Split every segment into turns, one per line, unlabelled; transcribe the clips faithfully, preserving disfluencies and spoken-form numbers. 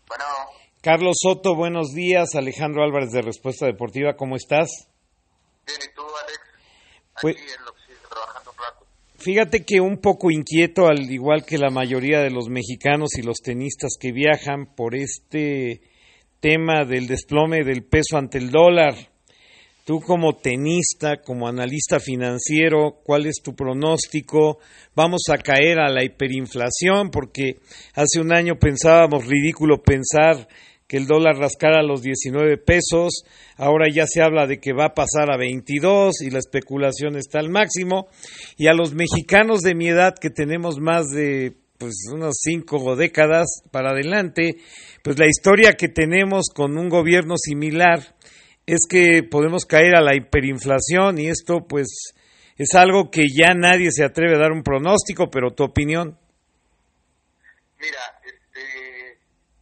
Bueno.
Carlos Soto, buenos días. Alejandro Álvarez de Respuesta Deportiva, ¿cómo estás?
Bien, ¿y tú, Alex? Aquí
Pues,
en la oficina, trabajando un rato.
Fíjate que un poco inquieto, al igual que la mayoría de los mexicanos y los tenistas que viajan, por este tema del desplome del peso ante el dólar. Tú como tenista, como analista financiero, ¿cuál es tu pronóstico? ¿Vamos a caer a la hiperinflación? Porque hace un año pensábamos ridículo pensar que el dólar rascara los diecinueve pesos, ahora ya se habla de que va a pasar a veintidós y la especulación está al máximo. Y a los mexicanos de mi edad, que tenemos más de pues unas cinco décadas para adelante, pues la historia que tenemos con un gobierno similar es que podemos caer a la hiperinflación y esto pues es algo que ya nadie se atreve a dar un pronóstico, pero tu opinión.
Mira, este,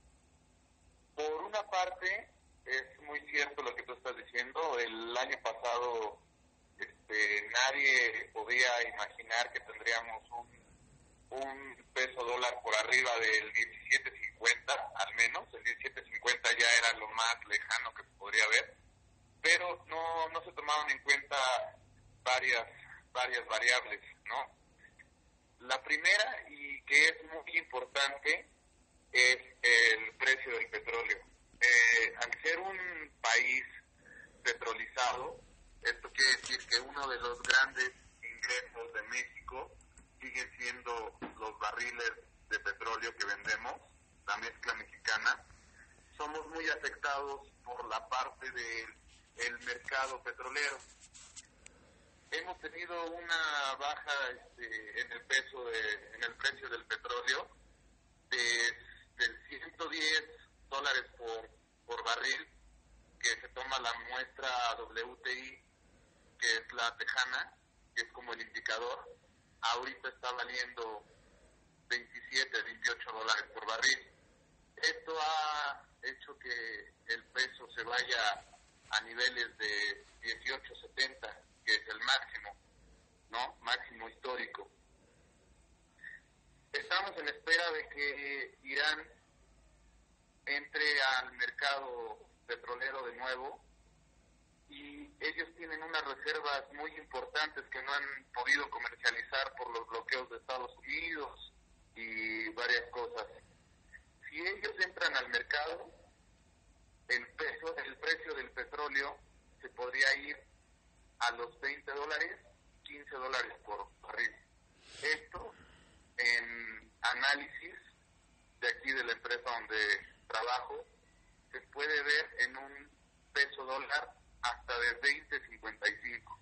por una parte es muy cierto lo que tú estás diciendo. El año pasado este, nadie podía imaginar que tendríamos un, un peso dólar por arriba del diecisiete cincuenta, al menos. El diecisiete cincuenta ya era lo más lejano que se podría ver. Pero no no se tomaron en cuenta varias varias variables, ¿no? La primera, y que es muy importante, es el precio del petróleo. Eh, al ser un país petrolizado, esto quiere decir que uno de los grandes ingresos de México siguen siendo los barriles de petróleo que vendemos, la mezcla mexicana. Somos muy afectados por la parte del el mercado petrolero. Hemos tenido una baja este, en el peso de, en el precio del petróleo de, de ciento diez dólares por, por barril, que se toma la muestra W T I, que es la tejana, que es como el indicador. Ahorita está valiendo veintisiete, veintiocho dólares por barril. Esto ha hecho que el peso se vaya a niveles de dieciocho setenta, que es el máximo, ¿no? Máximo histórico. Estamos en espera de que Irán entre al mercado petrolero de nuevo y ellos tienen unas reservas muy importantes que no han podido comercializar por los bloqueos de Estados Unidos y varias cosas. Si ellos entran al mercado, el peso, el precio del petróleo se podría ir a los veinte dólares, quince dólares por barril. Esto en análisis de aquí de la empresa donde trabajo se puede ver en un peso dólar hasta de veinte cincuenta y cinco.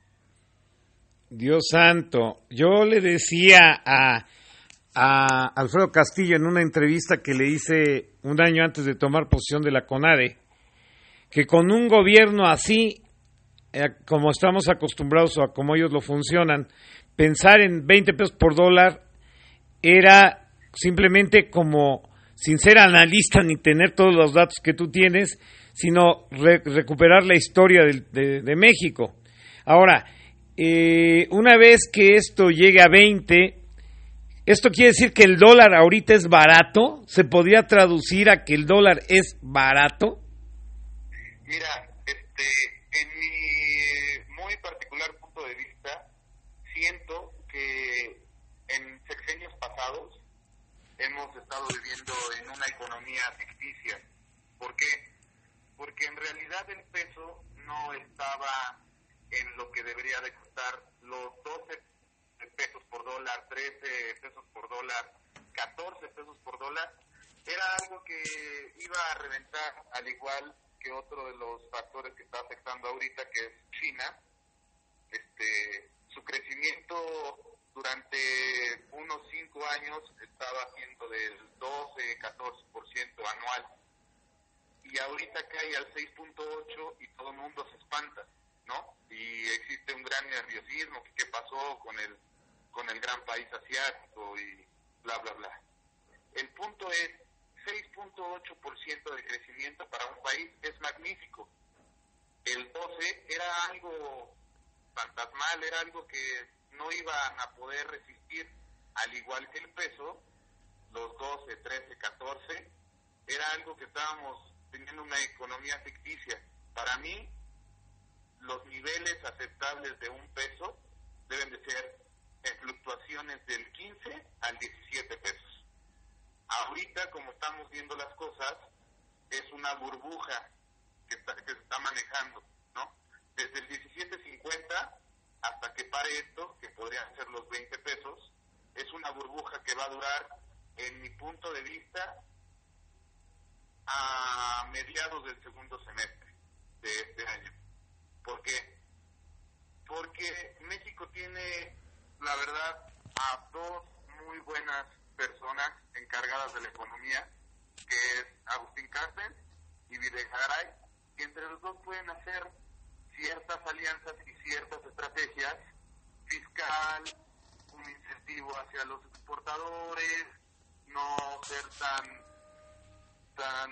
Dios santo, yo le decía a a Alfredo Castillo en una entrevista que le hice un año antes de tomar posesión de la CONADE, que con un gobierno así, eh, como estamos acostumbrados o a como ellos lo funcionan, pensar en veinte pesos por dólar era simplemente como, sin ser analista ni tener todos los datos que tú tienes, sino re- recuperar la historia de, de, de México. Ahora, eh, una vez que esto llegue a veinte, ¿esto quiere decir que el dólar ahorita es barato? ¿Se podría traducir a que el dólar es barato?
Mira, este, en mi muy particular punto de vista, siento que en sexenios pasados hemos estado viviendo en una economía ficticia. ¿Por qué? Porque en realidad el peso no estaba en lo que debería de costar. Los doce pesos por dólar, trece pesos por dólar, catorce pesos por dólar, era algo que iba a reventar, al igual que otro de los factores que está afectando ahorita, que es China. Este, su crecimiento durante unos cinco años estaba siendo del doce, catorce por ciento anual, y ahorita cae al seis punto ocho y todo el mundo se espanta, ¿no? Y existe un gran nerviosismo, que qué pasó con el con el gran país asiático y bla, bla, bla. El punto es, seis punto ocho por ciento de crecimiento para un país es magnífico. El doce era algo fantasmal, era algo que no iban a poder resistir, al igual que el peso, los doce, trece, catorce, era algo que estábamos teniendo una economía ficticia. Para mí, los niveles aceptables de un peso deben de ser en fluctuaciones del quince al diecisiete pesos. Ahorita, como estamos viendo las cosas, es una burbuja que, está, que se está manejando, ¿no? Desde el diecisiete cincuenta hasta que pare esto, que podrían ser los veinte pesos, es una burbuja que va a durar, en mi punto de vista, a mediados del segundo semestre de este año. ¿Por qué? Porque México tiene, la verdad, a dos muy buenas personas encargadas de la economía, que es Agustín Carstens y Videgaray, que entre los dos pueden hacer ciertas alianzas y ciertas estrategias fiscal, un incentivo hacia los exportadores, no ser tan tan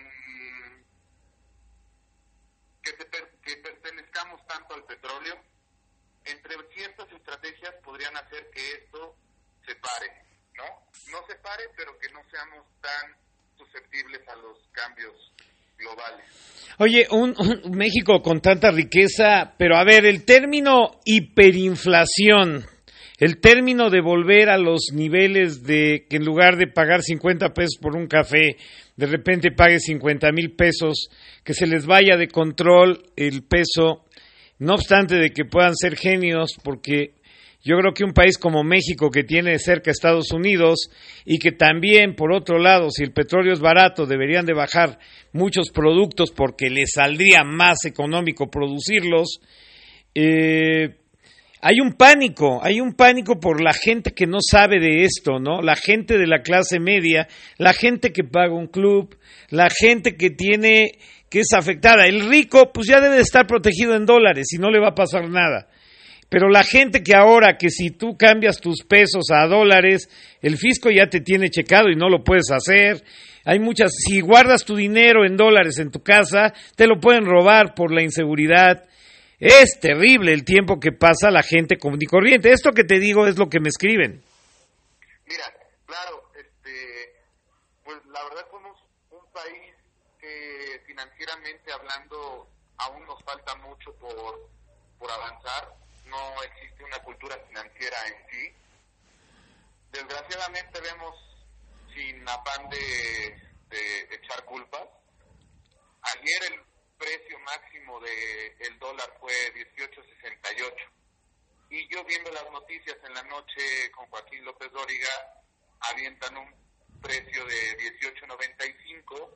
que, te, que pertenezcamos tanto al petróleo. Entre ciertas estrategias podrían hacer que esto se pare, ¿no? No se pare, pero que no seamos tan susceptibles a los cambios globales.
Oye, un, un México con tanta riqueza, pero a ver, el término hiperinflación, el término de volver a los niveles de que en lugar de pagar cincuenta pesos por un café, de repente pague cincuenta mil pesos, que se les vaya de control el peso, no obstante de que puedan ser genios, porque yo creo que un país como México, que tiene cerca a Estados Unidos, y que también, por otro lado, si el petróleo es barato, deberían de bajar muchos productos porque les saldría más económico producirlos. Eh, hay un pánico, hay un pánico por la gente que no sabe de esto, ¿no? La gente de la clase media, la gente que paga un club, la gente que tiene, que es afectada. El rico, pues ya debe de estar protegido en dólares y no le va a pasar nada. Pero la gente que ahora, que si tú cambias tus pesos a dólares, el fisco ya te tiene checado y no lo puedes hacer. Hay muchas, si guardas tu dinero en dólares en tu casa, te lo pueden robar por la inseguridad. Es terrible el tiempo que pasa la gente común y corriente. Esto que te digo es lo que me escriben.
Mira, claro, este, pues la verdad somos un país que financieramente hablando aún nos falta mucho por, por avanzar. No existe una cultura financiera en sí. Desgraciadamente vemos, sin afán de, de echar culpas, ayer el precio máximo de el dólar fue dieciocho sesenta y ocho, y yo viendo las noticias en la noche con Joaquín López Dóriga avientan un precio de dieciocho noventa y cinco,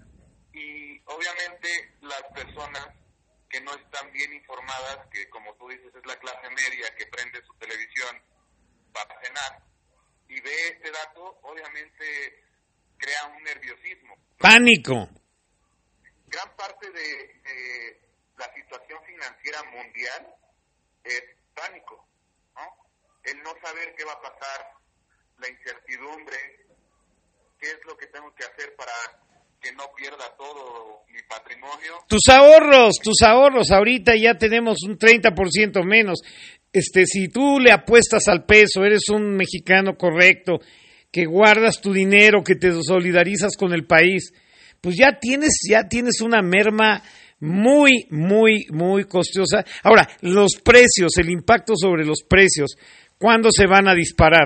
y obviamente las personas que no están bien informadas, que como tú dices es la clase media que prende su televisión para cenar y ve este dato, obviamente crea un nerviosismo.
Pánico.
Gran parte de, de la situación financiera mundial es pánico, ¿no? El no saber qué va a pasar, la incertidumbre, qué es lo que tengo que hacer para que no pierda todo mi patrimonio.
Tus ahorros, tus ahorros, ahorita ya tenemos un treinta por ciento menos. Este, si tú le apuestas al peso, eres un mexicano correcto, que guardas tu dinero, que te solidarizas con el país, pues ya tienes, ya tienes una merma muy, muy, muy costosa. Ahora, los precios, el impacto sobre los precios, ¿cuándo se van a disparar?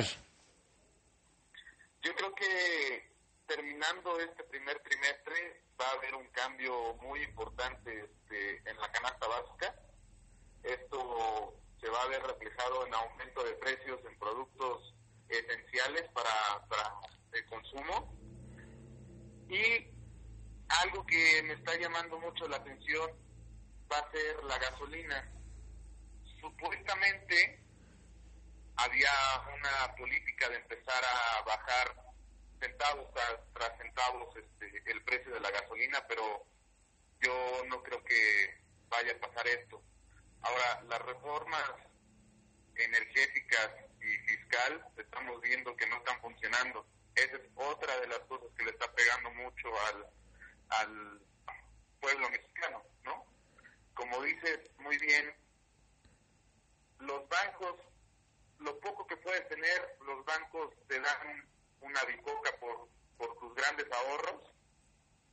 Yo creo que terminando este primer trimestre va a haber un cambio muy importante este, en la canasta básica. Esto se va a ver reflejado en aumento de precios en productos esenciales para, para el consumo. Y algo que me está llamando mucho la atención va a ser la gasolina. Supuestamente había una política de empezar a bajar centavos tras, tras centavos este, el precio de la gasolina, pero yo no creo que vaya a pasar esto. Ahora, las reformas energéticas y fiscal estamos viendo que no están funcionando. Esa es otra de las cosas que le está pegando mucho al al pueblo mexicano, ¿no? Como dices muy bien, los bancos, lo poco que puedes tener, los bancos te dan una bicoca por, por tus grandes ahorros,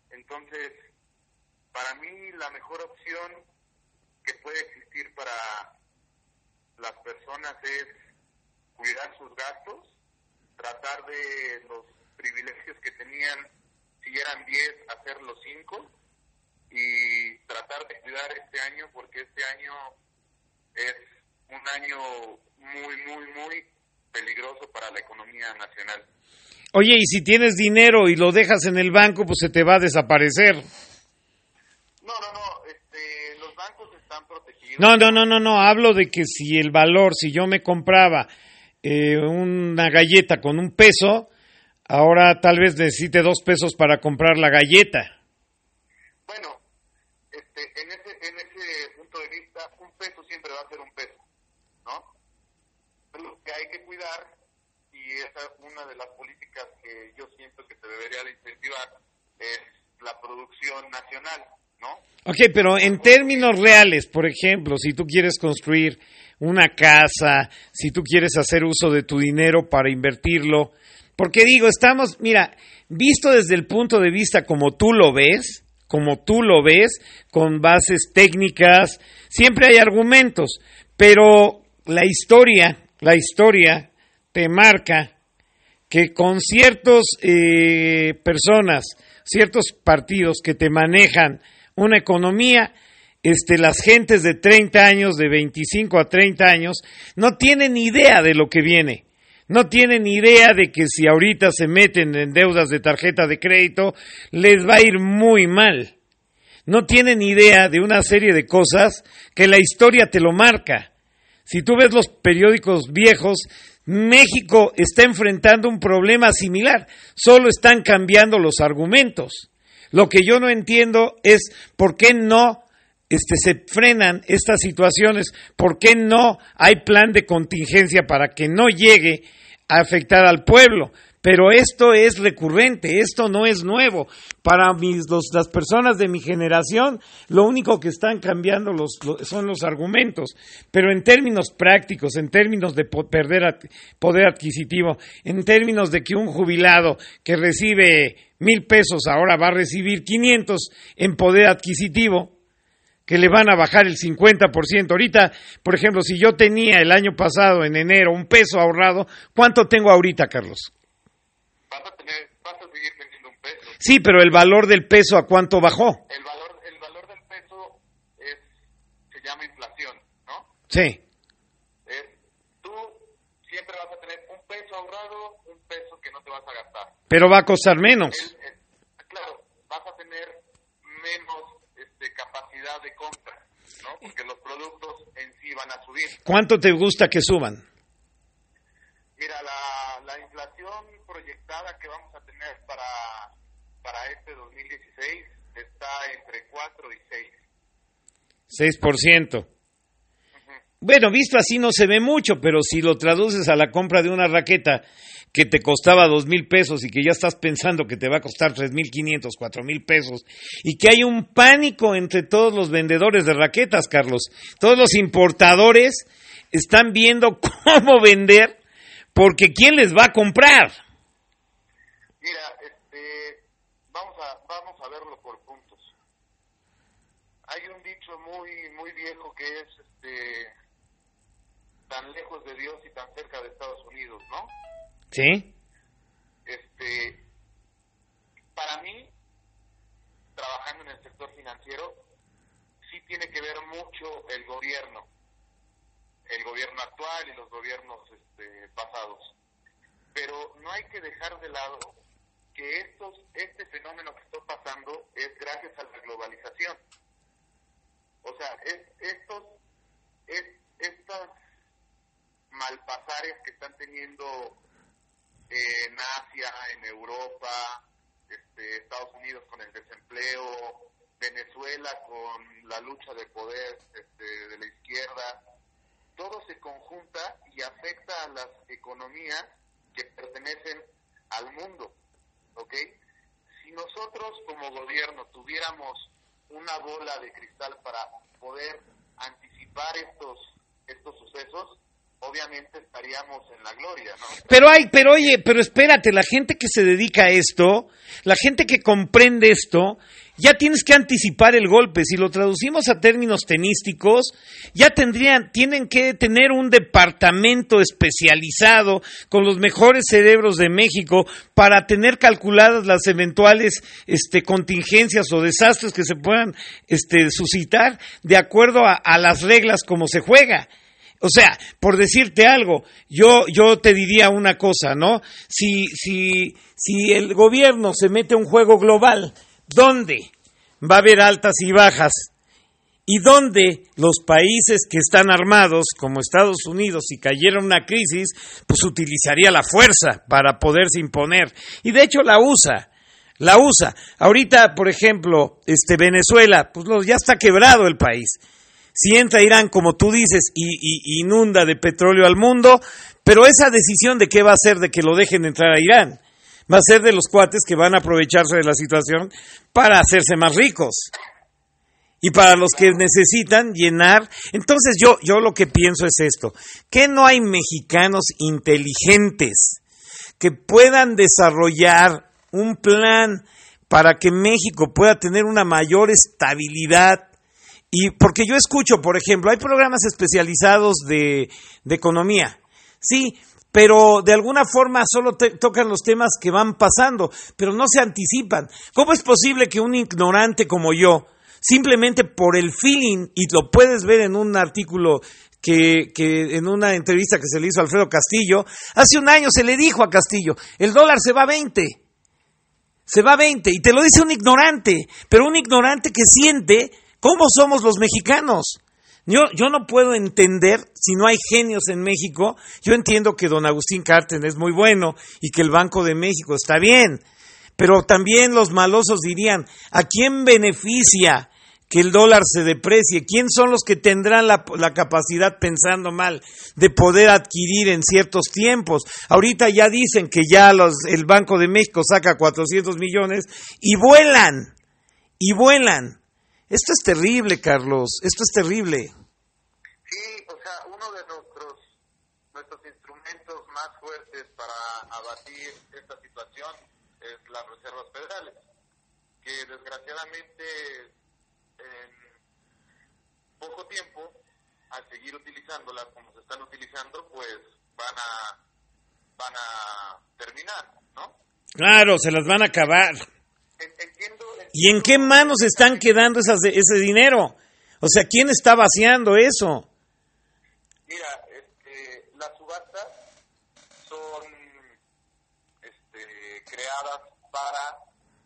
Entonces, para mí la mejor opción que puede existir para las personas es cuidar sus gastos, tratar de los privilegios que tenían, si eran diez, hacerlos cinco, y tratar de cuidar este año, porque este año es un año muy, muy, muy peligroso para la economía nacional.
Oye, y si tienes dinero y lo dejas en el banco, pues se te va a desaparecer.
No, no, no, este, los bancos están protegidos.
No, no, no, no, no, hablo de que si el valor, si yo me compraba eh, una galleta con un peso, ahora tal vez necesite dos pesos para comprar la galleta.
Bueno, este, en ese, en ese punto de vista, un peso siempre va a ser un peso, ¿no? Lo que hay que cuidar, y esa es una de las políticas que yo siento que se debería de incentivar, es la producción nacional, ¿no?
Ok, pero en términos reales, por ejemplo, si tú quieres construir una casa, si tú quieres hacer uso de tu dinero para invertirlo, porque digo, estamos, mira, visto desde el punto de vista como tú lo ves, como tú lo ves, con bases técnicas, siempre hay argumentos, pero la historia, la historia te marca que con ciertas eh, personas, ciertos partidos que te manejan una economía, este, las gentes de treinta años, de veinticinco a treinta años, no tienen idea de lo que viene. No tienen idea de que si ahorita se meten en deudas de tarjeta de crédito, les va a ir muy mal. No tienen idea de una serie de cosas que la historia te lo marca. Si tú ves los periódicos viejos, México está enfrentando un problema similar, solo están cambiando los argumentos. Lo que yo no entiendo es por qué no este, se frenan estas situaciones, por qué no hay plan de contingencia para que no llegue a afectar al pueblo. Pero esto es recurrente, esto no es nuevo. Para mis, los, las personas de mi generación, lo único que están cambiando los, los, son los argumentos. Pero en términos prácticos, en términos de po- perder at, poder adquisitivo, en términos de que un jubilado que recibe mil pesos ahora va a recibir quinientos en poder adquisitivo, que le van a bajar el cincuenta por ciento. Ahorita, por ejemplo, si yo tenía el año pasado, en enero, un peso ahorrado, ¿cuánto tengo ahorita, Carlos?
Vas a tener, vas a seguir teniendo un peso.
Sí, pero el valor del peso, ¿a cuánto bajó?
El valor, el valor del peso es, se llama inflación, ¿no?
Sí.
Es, tú siempre vas a tener un peso ahorrado, un peso que no te vas a gastar.
Pero va a costar menos.
El, el, claro, vas a tener menos este, capacidad de compra, ¿no? Porque los productos en sí van a subir.
¿Cuánto te gusta que suban?
Mira, la, la inflación proyectada que vamos a tener para, para este dos mil dieciséis está entre cuatro y seis.
seis por ciento. Uh-huh. Bueno, visto así no se ve mucho, pero si lo traduces a la compra de una raqueta que te costaba dos mil pesos y que ya estás pensando que te va a costar tres mil quinientos, cuatro mil pesos, y que hay un pánico entre todos los vendedores de raquetas, Carlos. Todos los importadores están viendo cómo vender, porque ¿quién les va a comprar?
Mira, este, vamos a vamos a verlo por puntos. Hay un dicho muy muy viejo que es este tan lejos de Dios y tan cerca de Estados Unidos, ¿no?
Sí.
Este, para mí, trabajando en el sector financiero, sí tiene que ver mucho el gobierno, el gobierno actual y los gobiernos este, pasados. Pero no hay que dejar de lado que estos, este fenómeno que está pasando es gracias a la globalización. O sea, es, estos, es, estas malpasares que están teniendo en Asia, en Europa, este, Estados Unidos con el desempleo, Venezuela con la lucha de poder este, de la izquierda, todo se conjunta y afecta a las economías que pertenecen al mundo, ¿ok? Si nosotros como gobierno tuviéramos una bola de cristal para poder anticipar estos estos sucesos, obviamente estaríamos en la gloria, ¿no?
Pero hay, pero oye, pero espérate, la gente que se dedica a esto, la gente que comprende esto, ya tienes que anticipar el golpe. Si lo traducimos a términos tenísticos, ya tendrían, tienen que tener un departamento especializado con los mejores cerebros de México para tener calculadas las eventuales este, contingencias o desastres que se puedan este, suscitar de acuerdo a, a las reglas como se juega. O sea, por decirte algo, yo yo te diría una cosa, ¿no? Si si si el gobierno se mete a un juego global, ¿dónde va a haber altas y bajas? Y donde los países que están armados, como Estados Unidos, si cayera una crisis, pues utilizaría la fuerza para poderse imponer. Y de hecho la usa, la usa. Ahorita, por ejemplo, este Venezuela, pues lo, ya está quebrado el país. Si entra Irán, como tú dices, y, y inunda de petróleo al mundo, pero esa decisión de qué va a ser de que lo dejen entrar a Irán, va a ser de los cuates que van a aprovecharse de la situación para hacerse más ricos. Y para los que necesitan llenar. Entonces yo, yo lo que pienso es esto, que no hay mexicanos inteligentes que puedan desarrollar un plan para que México pueda tener una mayor estabilidad. Y porque yo escucho, por ejemplo, hay programas especializados de, de economía, sí, pero de alguna forma solo te, tocan los temas que van pasando, pero no se anticipan. ¿Cómo es posible que un ignorante como yo, simplemente por el feeling, y lo puedes ver en un artículo que, que en una entrevista que se le hizo a Alfredo Castillo, hace un año se le dijo a Castillo, el dólar se va a veinte, se va a veinte, y te lo dice un ignorante, pero un ignorante que siente cómo somos los mexicanos. Yo, yo no puedo entender, si no hay genios en México, yo entiendo que don Agustín Carten es muy bueno y que el Banco de México está bien, pero también los malosos dirían, ¿a quién beneficia que el dólar se deprecie? ¿Quién son los que tendrán la, la capacidad, pensando mal, de poder adquirir en ciertos tiempos? Ahorita ya dicen que ya los, el Banco de México saca cuatrocientos millones y vuelan, y vuelan. Esto es terrible, Carlos, esto es terrible.
Sí, o sea, uno de nuestros nuestros instrumentos más fuertes para abatir esta situación es las reservas federales, que desgraciadamente en poco tiempo, al seguir utilizándolas como se están utilizando, pues van a van a terminar, ¿no?
Claro, se las van a acabar.
Entiendo, entiendo.
¿Y en qué manos están quedando esas, ese dinero? O sea, ¿quién está vaciando eso?
Mira, este, las subastas son este, creadas para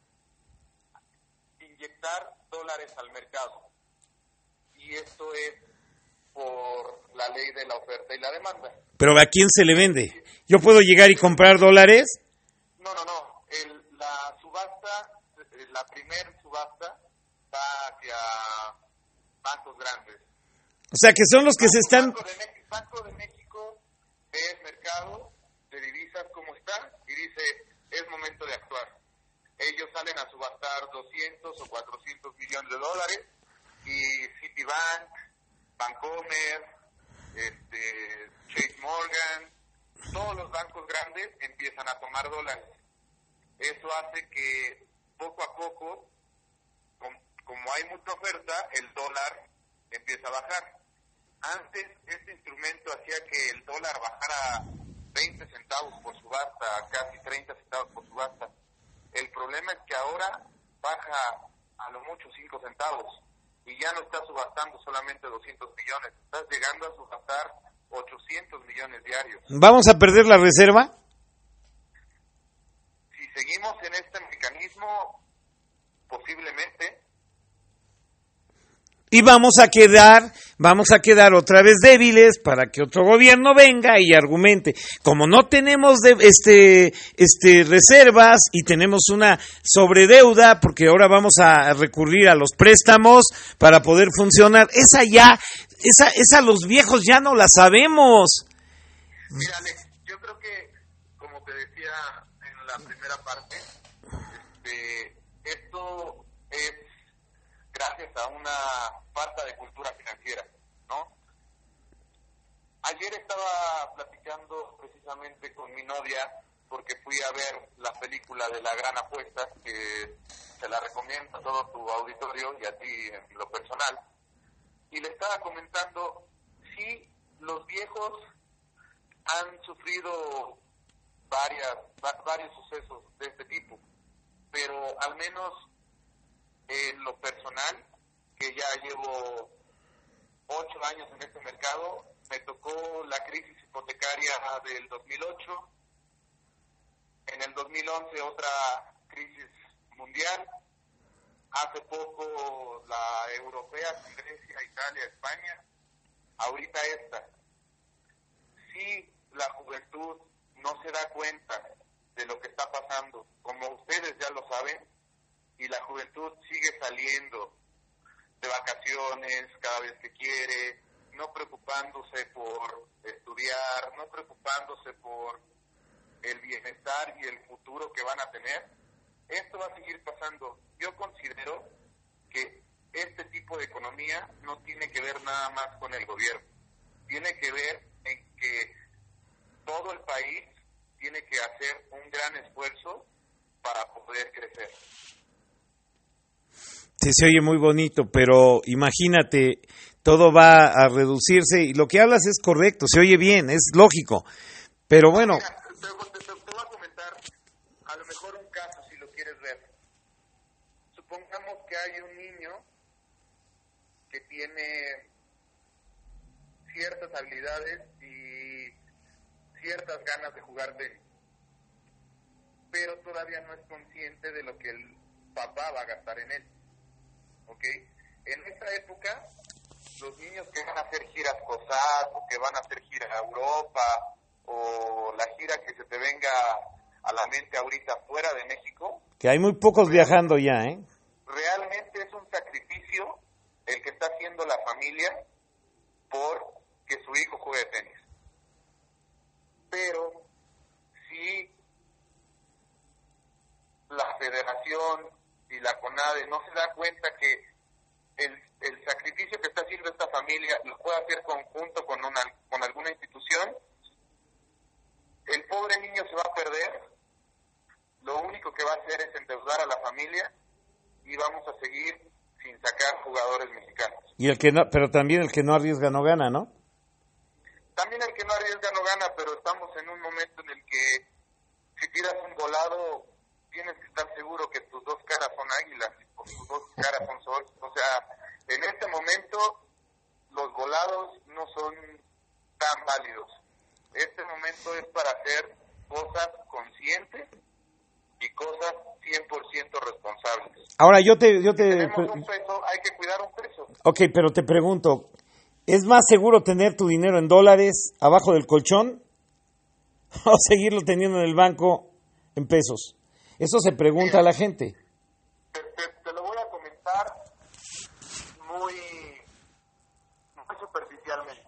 inyectar dólares al mercado. Y esto es por la ley de la oferta y la demanda.
¿Pero a quién se le vende? ¿Yo puedo llegar y comprar dólares?
No, no, no. El, la subasta, la primer subasta va hacia bancos grandes.
O sea, que son los que
Banco,
se están...
Banco de, México, Banco de México ve el mercado de divisas como está y dice, es momento de actuar. Ellos salen a subastar doscientos o cuatrocientos millones de dólares y Citibank, Bancomer, este, Chase Morgan, todos los bancos grandes empiezan a tomar dólares. Eso hace que poco a poco, com, como hay mucha oferta, el dólar empieza a bajar. Antes este instrumento hacía que el dólar bajara veinte centavos por subasta, a casi treinta centavos por subasta. El problema es que ahora baja a lo mucho cinco centavos y ya no está subastando solamente doscientos millones, estás llegando a subastar ochocientos millones diarios.
¿Vamos a perder la reserva?
Si seguimos en este mecanismo, posiblemente.
Y vamos a quedar, vamos a quedar otra vez débiles para que otro gobierno venga y argumente. Como no tenemos de, este, este, reservas y tenemos una sobredeuda, porque ahora vamos a recurrir a los préstamos para poder funcionar, esa ya, esa, esa los viejos ya no la sabemos.
Mira, Alex, yo creo que, como te decía en la primera parte, este, esto es gracias a una falta de cultura financiera, ¿no? Ayer ayer estaba platicando precisamente con mi novia porque fui a ver la película de La Gran Apuesta, que se la recomiendo a todo tu auditorio y a ti en lo personal, y le estaba comentando, sí, los viejos han sufrido varias va- varios sucesos de este tipo, pero al menos en lo personal, que ya llevo ocho años en este mercado, me tocó la crisis hipotecaria del dos mil ocho, en el dos mil once otra crisis mundial, hace poco la europea con Grecia, Italia, España, ahorita esta. Si la juventud no se da cuenta de lo que está pasando, como ustedes ya lo saben, y la juventud sigue saliendo de vacaciones cada vez que quiere, no preocupándose por estudiar, no preocupándose por el bienestar y el futuro que van a tener, esto va a seguir pasando. Yo considero que este tipo de economía no tiene que ver nada más con el gobierno, tiene que ver en que todo el país tiene que hacer un gran esfuerzo para poder crecer.
Sí, se oye muy bonito, pero imagínate, todo va a reducirse y lo que hablas es correcto, se oye bien, es lógico, pero bueno.
Mira, te, te, te voy a comentar a lo mejor un caso si lo quieres ver. Supongamos que hay un niño que tiene ciertas habilidades y ciertas ganas de jugar tenis, pero todavía no es consciente de lo que el papá va a gastar en él. ¿Ok? En esta época, los niños que van a hacer giras COSAT, o que van a hacer gira a Europa, o la gira que se te venga a la mente ahorita fuera de México,
Que hay muy pocos viajando ya, ¿eh?
Realmente es un sacrificio el que está haciendo la familia por que su hijo juegue tenis. Pero si la federación y la CONADE no se da cuenta que el, el sacrificio que está haciendo esta familia lo puede hacer conjunto con una con alguna institución, el pobre niño se va a perder, lo único que va a hacer es endeudar a la familia y vamos a seguir sin sacar jugadores mexicanos.
Y el que no, pero también el que no arriesga no gana, ¿no?
También el que no arriesga no gana, pero estamos en un momento en el que si tiras un volado tienes que estar seguro que tus dos caras son águilas o tus dos caras son sol. O sea, en este momento los volados no son tan válidos. Este momento es para hacer cosas conscientes y cosas cien por ciento responsables.
Ahora yo te... Yo te...
Si tenemos un peso, hay que cuidar un peso.
Ok, pero te pregunto, ¿es más seguro tener tu dinero en dólares abajo del colchón o seguirlo teniendo en el banco en pesos? Eso se pregunta Mira, a la gente.
Te, te, te lo voy a comentar muy, muy superficialmente.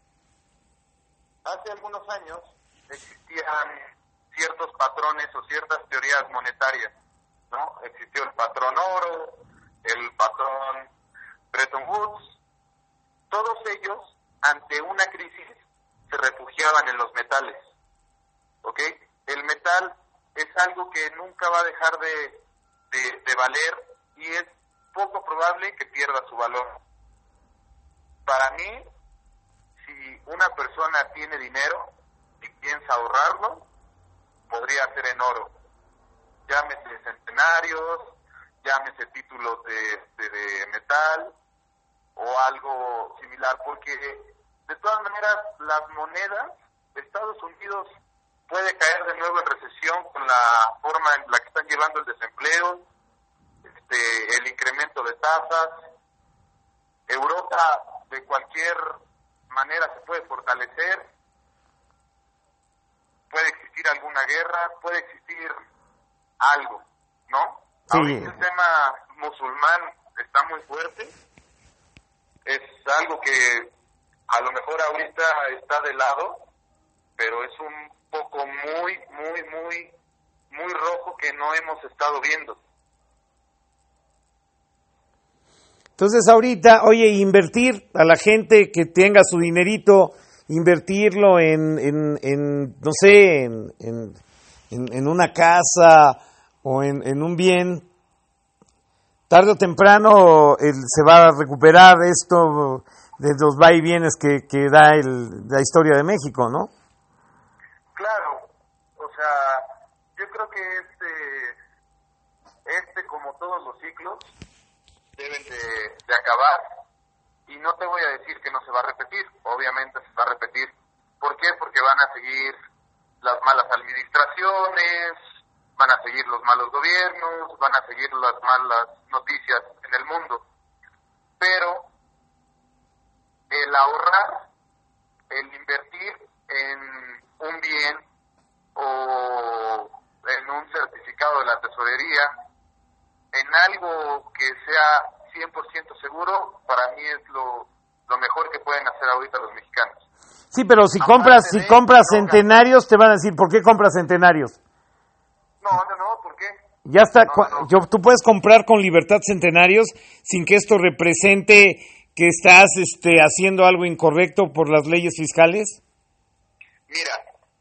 Hace algunos años existían ciertos patrones o ciertas teorías monetarias, ¿no? Existió el patrón oro, el patrón Bretton Woods. Todos ellos, ante una crisis, se refugiaban en los metales, ¿ok? El metal es algo que nunca va a dejar de, de, de valer y es poco probable que pierda su valor. Para mí, si una persona tiene dinero y piensa ahorrarlo, podría ser en oro. Llámese centenarios, llámese títulos de, de, de metal o algo similar, porque de todas maneras las monedas de Estados Unidos puede caer de nuevo en recesión con la forma en la que están llevando el desempleo, este, el incremento de tasas. Europa de cualquier manera se puede fortalecer, puede existir alguna guerra, puede existir algo, ¿no? Sí. Ahorita el tema musulmán está muy fuerte, es algo que a lo mejor ahorita está de lado, pero es un poco muy, muy, muy, muy rojo que no hemos estado viendo.
Entonces ahorita, oye, invertir a la gente que tenga su dinerito invertirlo en, en, en no sé, en, en, en, en una casa o en, en un bien, tarde o temprano el, se va a recuperar esto de los va y vienes que, que da el, la historia de México, ¿no?
Claro, o sea, yo creo que este, este como todos los ciclos, deben de, de acabar, y no te voy a decir que no se va a repetir, obviamente se va a repetir. ¿Por qué? Porque van a seguir las malas administraciones, van a seguir los malos gobiernos, van a seguir las malas noticias en el mundo. Pero el ahorrar, el invertir en un bien o en un certificado de la tesorería, en algo que sea cien por ciento seguro, para mí es lo, lo mejor que pueden hacer ahorita los mexicanos.
Sí, pero si Aparte compras si compras centenarios, te van a decir, ¿por qué compras centenarios?
No, no, no, ¿por qué?
Ya está,
no, no.
Yo, tú puedes comprar con libertad centenarios sin que esto represente que estás este, haciendo algo incorrecto por las leyes fiscales.
Mira,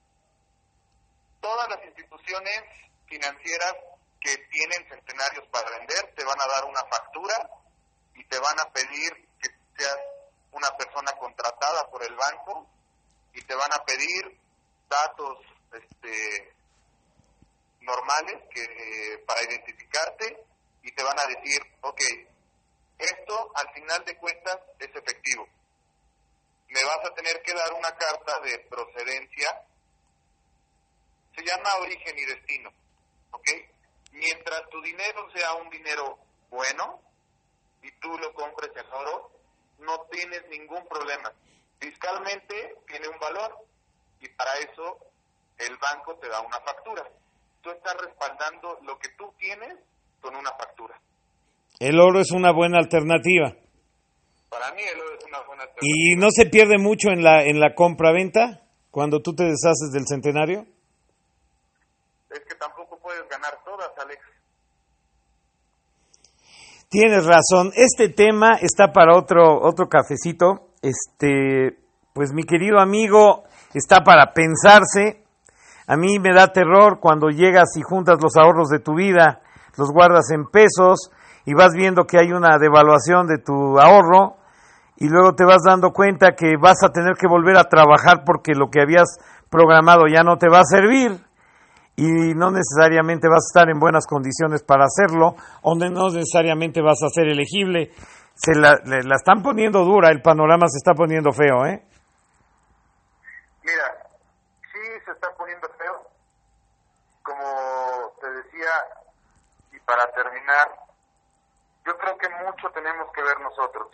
todas las instituciones financieras que tienen centenarios para vender te van a dar una factura y te van a pedir que seas una persona contratada por el banco y te van a pedir datos este, normales que para identificarte y te van a decir, ok, esto al final de cuentas es efectivo. Me vas a tener que dar una carta de procedencia, se llama origen y destino, ¿ok? Mientras tu dinero sea un dinero bueno y tú lo compres en oro, no tienes ningún problema. Fiscalmente tiene un valor y para eso el banco te da una factura. Tú estás respaldando lo que tú tienes con una factura.
El oro es una buena alternativa.
Para mí el oro es una buena alternativa.
¿Y no se pierde mucho en la en la compra-venta cuando tú te deshaces del centenario?
Es que tampoco puedes ganar todas, Alex.
Tienes razón. Este tema está para otro otro cafecito. Este, pues mi querido amigo, está para pensarse. A mí me da terror cuando llegas y juntas los ahorros de tu vida, los guardas en pesos y vas viendo que hay una devaluación de tu ahorro y luego te vas dando cuenta que vas a tener que volver a trabajar porque lo que habías programado ya no te va a servir. Y no necesariamente vas a estar en buenas condiciones para hacerlo, o no necesariamente vas a ser elegible. Se la, le, la están poniendo dura, el panorama se está poniendo feo, ¿eh?
Mira, sí se está poniendo feo. Como te decía, y para terminar, yo creo que mucho tenemos que ver nosotros.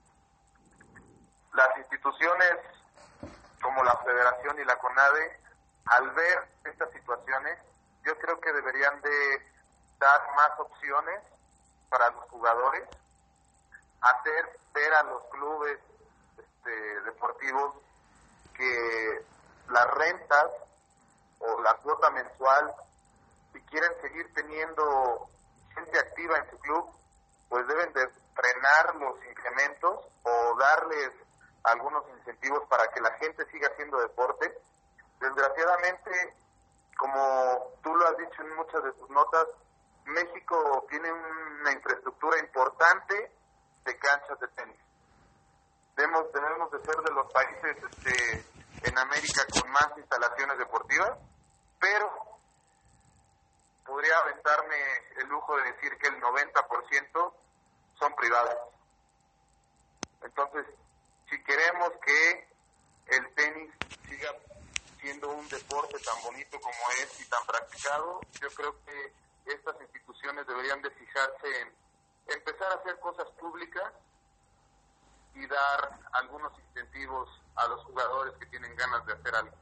Las instituciones como la Federación y la CONADE, al ver estas situaciones, yo creo que deberían de dar más opciones para los jugadores, hacer ver a los clubes este, deportivos que las rentas o la cuota mensual, si quieren seguir teniendo gente activa en su club, pues deben de frenar los incrementos o darles algunos incentivos para que la gente siga haciendo deporte. Desgraciadamente, como tú lo has dicho en muchas de tus notas, México tiene una infraestructura importante de canchas de tenis. Debemos, debemos de ser de los países este, en América con más instalaciones deportivas, pero podría aventarme el lujo de decir que el noventa por ciento son privadas. Entonces, si queremos que el tenis siga siendo un deporte tan bonito como es y tan practicado, yo creo que estas instituciones deberían de fijarse en empezar a hacer cosas públicas y dar algunos incentivos a los jugadores que tienen ganas de hacer algo.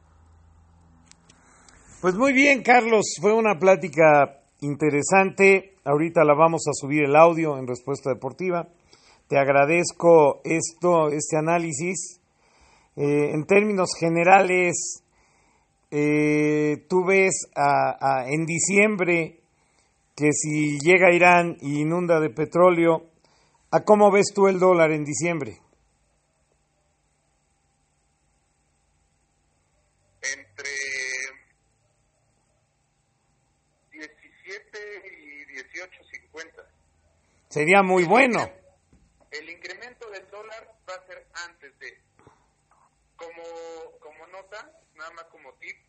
Pues muy bien, Carlos, fue una plática interesante. Ahorita la vamos a subir el audio en Respuesta Deportiva. Te agradezco esto, este análisis. Eh, en términos generales, eh, tú ves a, a, en diciembre que si llega Irán y inunda de petróleo, ¿a cómo ves tú el dólar en diciembre?
entre diecisiete y dieciocho cincuenta.
Sería muy bueno.
El incremento del dólar va a ser antes de, como, como nota, nada más como tip,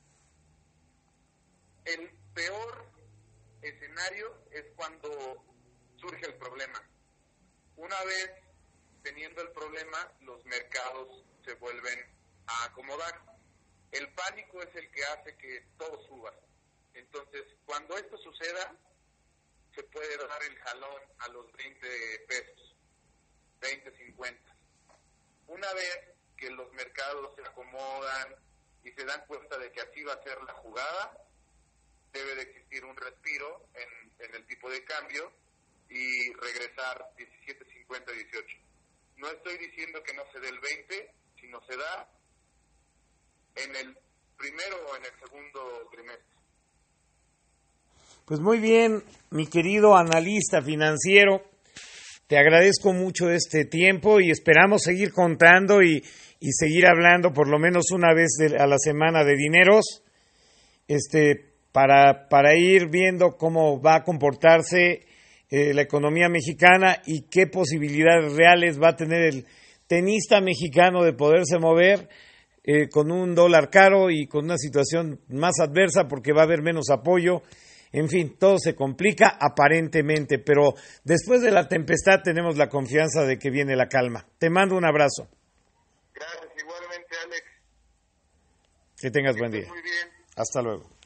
el peor escenario es cuando surge el problema. Una vez teniendo el problema, los mercados se vuelven a acomodar. El pánico es el que hace que todo suba. Entonces, cuando esto suceda, se puede dar el jalón a los veinte pesos, veinte, cincuenta. Una vez que los mercados se acomodan y se dan cuenta de que así va a ser la jugada, debe de existir un respiro en, en el tipo de cambio y regresar diecisiete cincuenta, dieciocho. No estoy diciendo que no se dé el veinte, sino se da en el primero o en el segundo trimestre.
Pues muy bien, mi querido analista financiero, te agradezco mucho este tiempo y esperamos seguir contando y, y seguir hablando por lo menos una vez de, a la semana de dineros, este, para, para ir viendo cómo va a comportarse eh, la economía mexicana y qué posibilidades reales va a tener el tenista mexicano de poderse mover eh, con un dólar caro y con una situación más adversa porque va a haber menos apoyo. En fin, todo se complica aparentemente, pero después de la tempestad tenemos la confianza de que viene la calma. Te mando un abrazo.
Gracias, igualmente, Alex.
Que tengas buen día.
Muy bien.
Hasta luego.